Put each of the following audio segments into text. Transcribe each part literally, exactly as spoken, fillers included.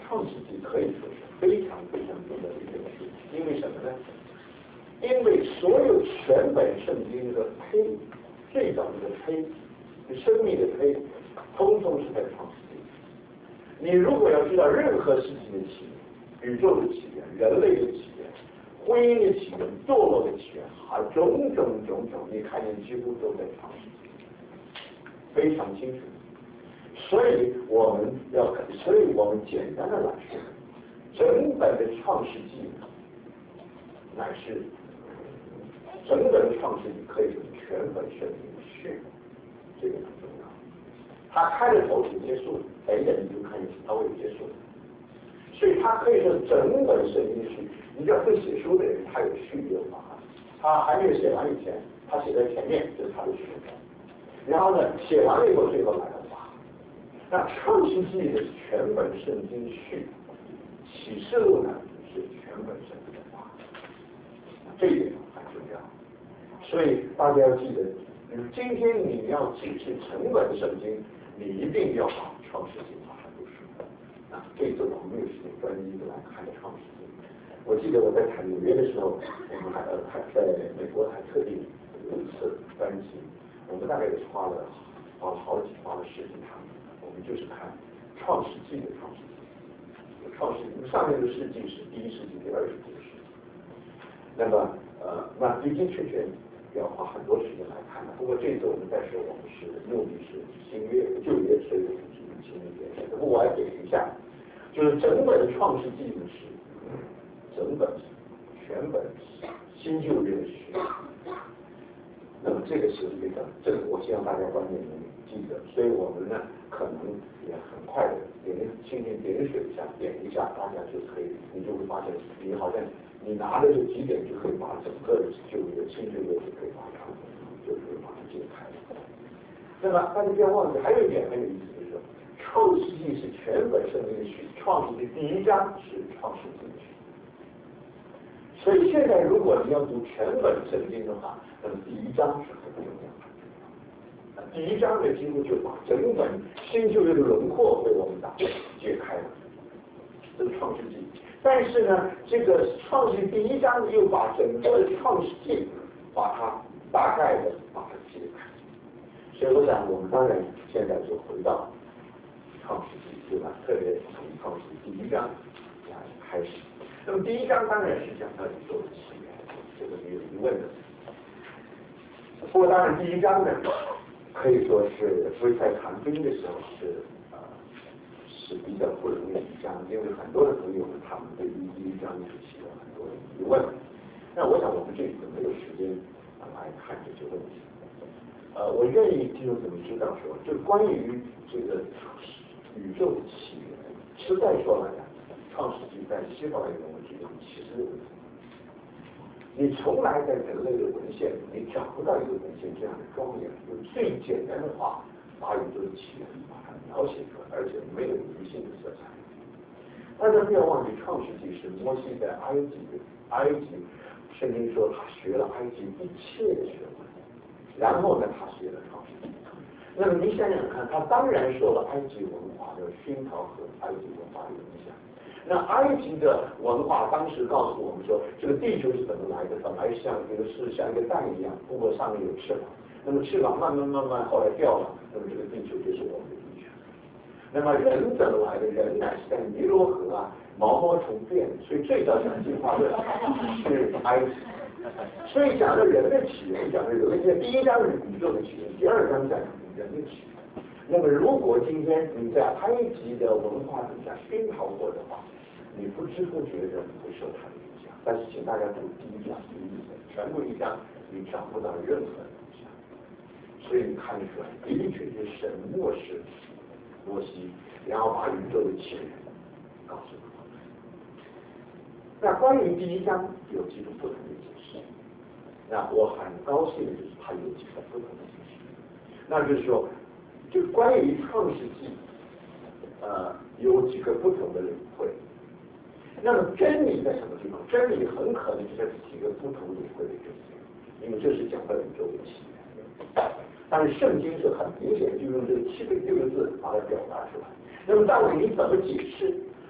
创世纪可以说是非常非常重要的一本书，因为什么呢？因为所有全本圣经的胚，最早的胚，生命的胚，通通是在创世纪。你如果要知道任何事情的起源，宇宙的起源，人类的起源，婚姻的起源，堕落的起源，还种种种种，你看见几乎都在创世纪，非常清楚。所以我们要，所以我们简单的来说，整本的创世纪乃是整本的创世纪可以说是全本圣经的序，这个很重要。他开了头是结束，等一等你就看见他会结束，所以他可以说整本圣经的序。你知道会写书的人，他有序列法，他还没有写完以前，他写在前面，这是他的序。然后呢，写完了以后，最后来了法。那创世纪的全本圣经序，启示录呢是全本圣经的法，这一点很重要。所以大家要记得，今天你要解释整本圣经，你一定要把创世纪马上读书。啊，这次我们没有时间专一的来看创世纪。我记得我在谈纽约的时候，我们还还在美国还特地有一次专辑，我们大概也是花了花了好几花了十几堂，我们就是看创世纪的创世纪。创世纪上面的世纪是第一世纪、第二世纪的世纪。那么呃，那的的确确要花很多时间来看的。不过这次我们再说，我们是目的是新约旧约，所以我们是用新约解释。不过我要点一下，就是整本创世纪的是整本全本新旧约的序。那么这个是一个，这个我希望大家观念能记得。所以我们呢，可能也很快的点轻轻点水一下，点一下，大家就可以，你就会发现，你好像你拿着这几点就可以把整个旧约、新旧约就可以把它，就可以把它解开。那么大家不要忘记，还有一点很有意思，就是说，创世纪是全本圣经的序，创世纪第一章是创世纪的序。所以现在如果你要读全本圣经的话，那么第一章是很重要的。第一章呢，几乎就把整本新旧约的轮廓为我们打解开了，这是创世纪。但是呢，这个创世纪第一章又把整个创世纪把它大概的把它解开。所以我想，我们当然现在就回到创世纪，对吧？特别从创世纪第一章来开始。那么第一章当然是讲到宇宙的起源，这个没有疑问的。不过当然第一章呢，可以说是所以在谈兵的时候是呃是比较不容易的一章，因为很多的朋友们他们对于第一章是起了很多的疑问。那我想我们这里没有时间来看这些问题。呃，我愿意听众怎么知道说，就关于这个宇宙的起源，实在说来讲，创世纪在希伯来人文之中其实你从来在人类的文献你找不到一个文献这样的庄严，用最简单的话把宇宙的起源把它描写出来，而且没有迷信的色彩。大家不要忘记，创世纪是摩西在埃及的埃及，圣经说他学了埃及一切的学问，然后呢他学了创世纪。那么你想想看，他当然受了埃及文化的熏陶和埃及文化的影响。那埃及的文化当时告诉我们说，这个地球是怎么来的？本来像一个是像一个蛋一样，不过上面有翅膀。那么翅膀慢慢慢慢后来掉了，那么这个地球就是我们的地球。那么人怎么来的？人乃是在尼罗河啊毛毛虫变，所以最早讲进化论是埃及。所以讲到人的起源，讲的人类第一章是宇宙的起源，第二章讲人的起源。那么如果今天你在埃及的文化底下熏陶过的话，你不知不觉的会受它的影响。但是请大家读第一章第一章，全部一章你找不到任何的影响。所以你看出来，的的确确神漠视摩西，然后把宇宙的起源告诉我们。那关于第一章有几种不同的解释，那我很高兴的就是它有几个不同的解释。那就是说，就关于创世纪，呃，有几个不同的领会。那么真理在什么地方？真理很可能就在几个不同领会的中间，因为这是讲到宇宙的起源。但是圣经是很明显就用这七个六个字把它表达出来。那么到底你怎么解释？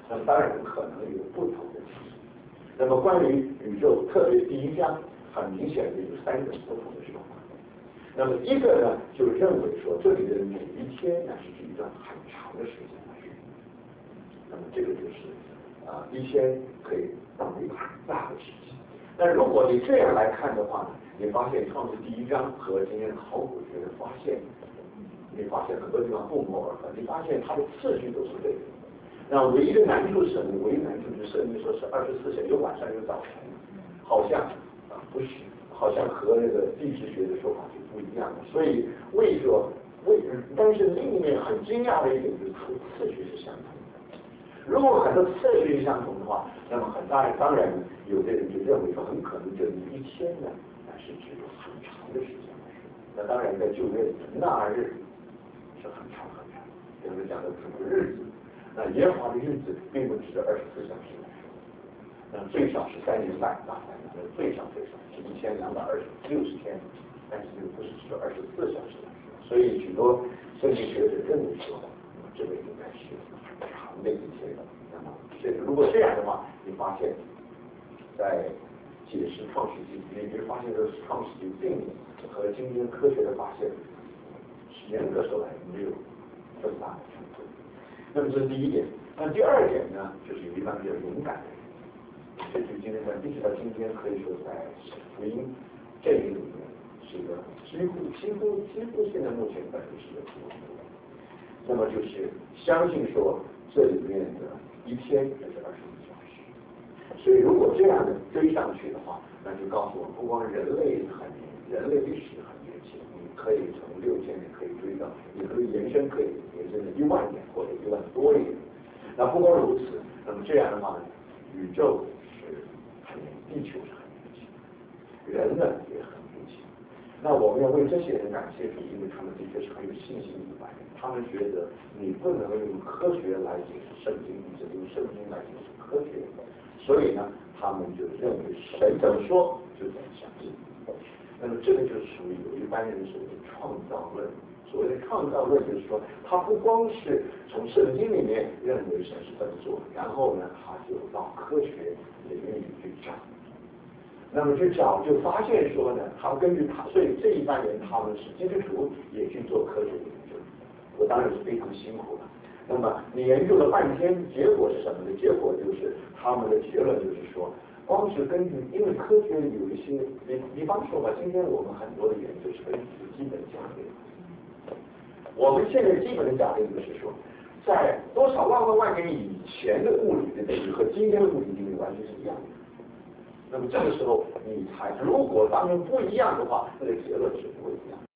那么当然可能有不同的解释。那么关于宇宙，特别第一章，很明显的有三种不同的说法。那么一个呢，就认为说这里的每一天呢是一段很长的时间来说，那么这个就是啊、呃、一天可以当一个很大的时间。那如果你这样来看的话呢，你发现创世第一章和今天考古学的发现，你发现很多地方不谋而合，你发现它的次序都是对的。那唯一的难处是什么？唯一难处就是圣经说是二十四小时，有晚上有早晨，好像啊不是，好像和那个地质学的说法是不一样的。所以为说为，但是另一面很惊讶的一点就是它的次序是相同的。如果很多次序相同的话，那么很大当然有的人就认为说很可能这一天呢，那是指很长的时间来说。那当然在旧约里那日是很长很长，我们讲的什么日子？那耶和华的日子并不只是二十四小时来说，那最少是三年半，大概那最少最少是一千两百二十六十天，但是不是只有二十四小时来说。所以许多圣经学者认为说，那么这个应该是很长的一天的。那么这如果这样的话，你发现，在解释创世纪，你就发现这个创世纪并和今天科学的发现，严格说来没有这么大的冲突。那么这是第一点。那第二点呢，就是有一帮比较勇敢的人，这就今天在一直到今天可以说在福音这一里面是一个几乎几乎几乎现在目前百分之十的情况。那么就是相信说这里面的一天就是二十四小时。所以如果这样的追上去的话，那就告诉我们，不光人类很人类历史很年轻，你可以从六千年可以追到，你可以延伸可以延伸的一万年或者一万多年。那不光如此，那么这样的话呢，宇宙是很年地球是很年轻，人呢也很年轻。那我们要为这些人感谢主，因为他们的确是很有信心的一般人。他们觉得你不能用科学来解释圣经，你只用圣经来解释科学。所以呢，他们就认为神怎么说就怎么相信。那么这个就是属于有一般人所谓的创造论。所谓的创造论就是说，他不光是从圣经里面认为神是这么做，然后呢，他就到科学领域去找。那么去找就发现说呢，他根据他，所以这一般人他们是基督徒也去做科学研究，我当然是非常辛苦了。那么你研究了半天，结果是什么呢？结果就是他们的结论就是说，光是根据，因为科学有一些，比比方说吧，今天我们很多的研究是根据基本假定。我们现在基本的假定就是说，在多少万万万年以前的物理的定律和今天的物理定律完全是一样的。那么这个时候你才，如果当然不一样的话，那个结论是不会一样。